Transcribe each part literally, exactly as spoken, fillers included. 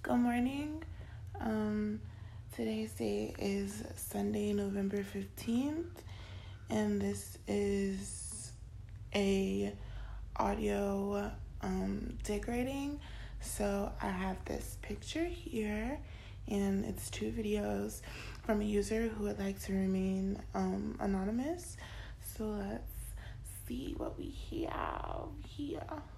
Good morning. Um, today's date is Sunday, November fifteenth, and this is a audio um, dick rating. So I have this picture here, and it's two videos from a user who would like to remain um, anonymous. So let's see what we have here.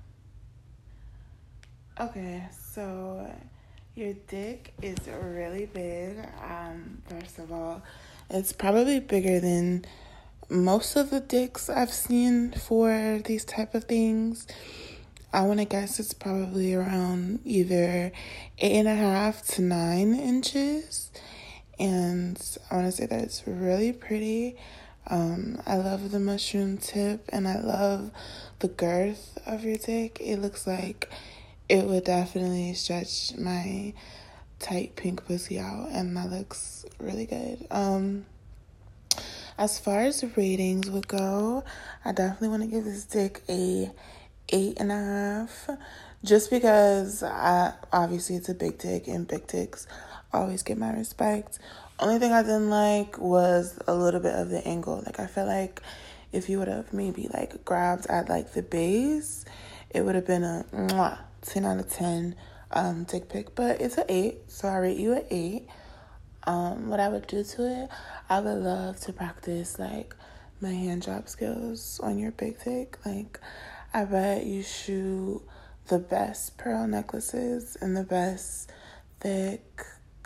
Okay, so your dick is really big. Um, first of all, it's probably bigger than most of the dicks I've seen for these type of things. I want to guess it's probably around either eight and a half to nine inches. And I want to say that it's really pretty. Um, I love the mushroom tip, and I love the girth of your dick. It looks like it would definitely stretch my tight pink pussy out, and that looks really good. Um, as far as ratings would go, I definitely want to give this dick a eight and a half, just because I obviously it's a big dick, and big dicks always get my respect. Only thing I didn't like was a little bit of the angle. Like, I feel like if you would have maybe like grabbed at like the base, it would have been a mwah, ten out of ten um, dick pic. But it's an eight, so I rate you an eight. Um, what I would do to it, I would love to practice like my hand job skills on your big dick. Like, I bet you shoot the best pearl necklaces and the best thick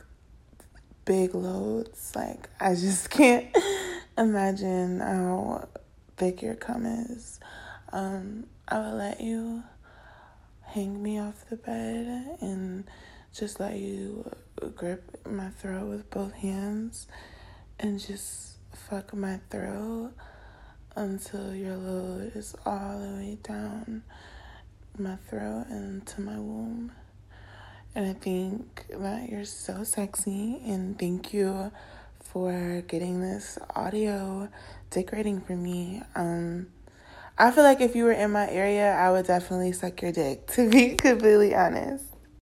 big loads. Like, I just can't imagine how thick your cum is. Um, I would let you hang me off the bed and just let you grip my throat with both hands and just fuck my throat until your load is all the way down my throat and to my womb. And I think that you're so sexy, and thank you for getting this audio dick rating for me. Um, I feel like if you were in my area, I would definitely suck your dick, to be completely honest.